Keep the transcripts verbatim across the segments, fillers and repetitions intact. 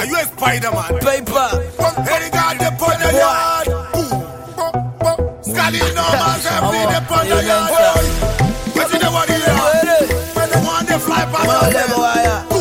Are you a Spider-Man? Paper. Hey, got the put the yard. Scally no man say free the put the yard. What's in the body here? When the one they fly past us.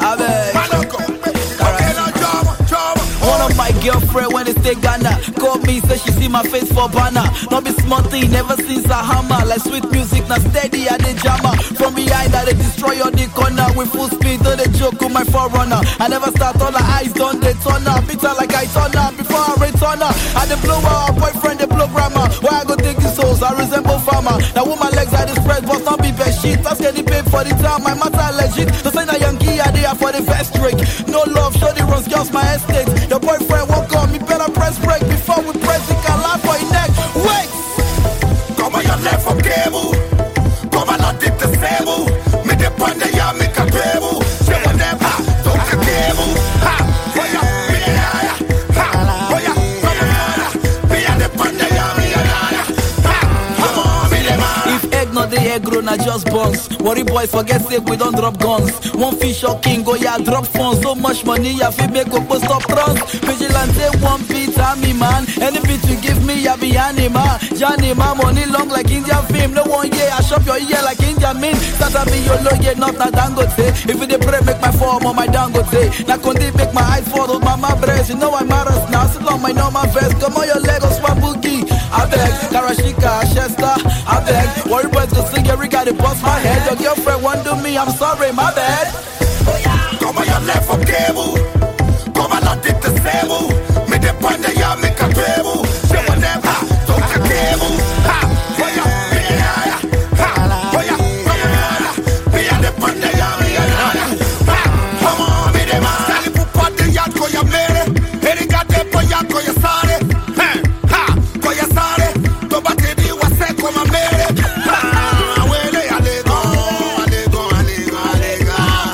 One of my girlfriend when they stay Ghana called me, say she see my face for banner. Not be smart thing, never seen a hammer. Like sweet music, now steady at the jammer. From behind that they destroy on the corner. With full speed, though they joke with my forerunner. I never start all the eyes done, they turn up. Beat her like I turn up before I return her. I the blow her, boyfriend, the programmer. Why I go take his souls, I resemble farmer. Now with my legs are the spread, but not be best shit. I get the pay for the time, my matter legit. To say that young key, I there for the best trick. No love, show the runs, girls, my estate. Your boyfriend won't call me, better press break before we press it. Can laugh for your neck. Wait! Come on, your left from cable. Come on, not dip the stable. Me the panda, ya make a table. Say what them, ha, don't the cable. Ha, for ya, me the higher. Ha, for ya, for ya, me and the panda, ya me a liar. Ha, come on, me the man. If egg not the egg grown, I just buns. Worry boys, forget sake, we don't drop guns. One fish or king, go ya drop funds. So much money, I feel make up stop runs. Vigilante, one beat, I'm me man. Any beat you give me, I be animal. Johnny, my money long like Indian film. No one year, I shop your ear like Indian mean. Start to be your lawyer, not na dangote. If it pray, make my form on my dangote. Now Conde make my eyes fall on my my breast. You know I'm Maras now, sit on my normal vest. Come on, your Legos, my boogie. I beg, Karashika, Chester, I beg. Worry boys go sing, every guy they bust my head. Your girlfriend want to me, I'm sorry, my bad. Come on, your left from cable. Come on, not dip the stable. Me the panda, ya make a table. Say what them, ha, don't the cable. Ha, for ya, me the higher. Ha, for ya, for ya, me and the panda, ya me a liar. Ha, come on, me the man. Sally pupa de yard, ko ya mere. Heri gade po ya, ko ya sare. Ha, ko ya sare. Toba te di wa se ko ma mere. Ha, wele alego, alego, alego, alego.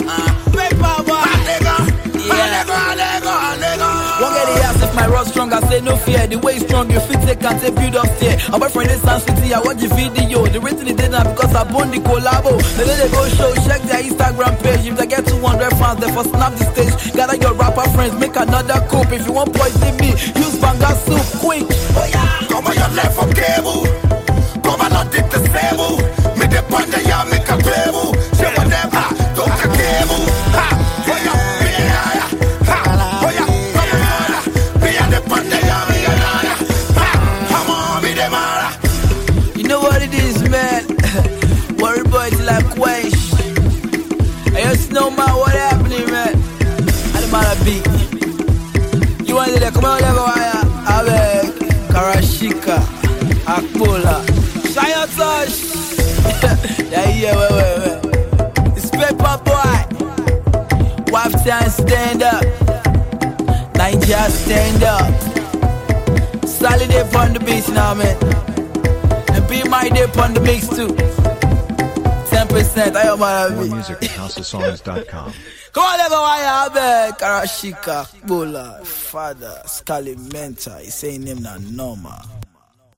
Paper boy. Alego, alego, alego, alego. Won't get the ass if my rod strong, I say no fear. The way strong, you fit take and take build up there. My boyfriend is San City, I watch the video. The reason they did that because I bought the collabo. They let they go show, check their Instagram page. If they get two hundred fans, they for snap the stage. Gather your rapper friends, make another coupe. If you want poison me, use banga soup, quick. Oh yeah. Come on, your left from cable. Come on, not dip the stable. Me the panda, ya make a table. Say what them, ha, don't the cable. Ha, for ya, me the higher. Ha, for ya, for ya, me and the panda, ya me a liar. Ha, come on, me the mara. You know what it is, man. Worry boys like Quench. I just know, man, what happening, man. I don't matter beat. You want to do come on, level wire. Avec Karashika, Akpola, Shine Touch. Yeah, yeah, wait, wait, wait. It's Paper Boy. Wife time stand up. Nigeria stand up. Solid day on the beach now, man. And be my day on the mix too. ten percent, I am my More music at house of songs dot com. Come on, level wire, back. Karashika, Akpola, Father, Scally Mentor. He's saying him not normal.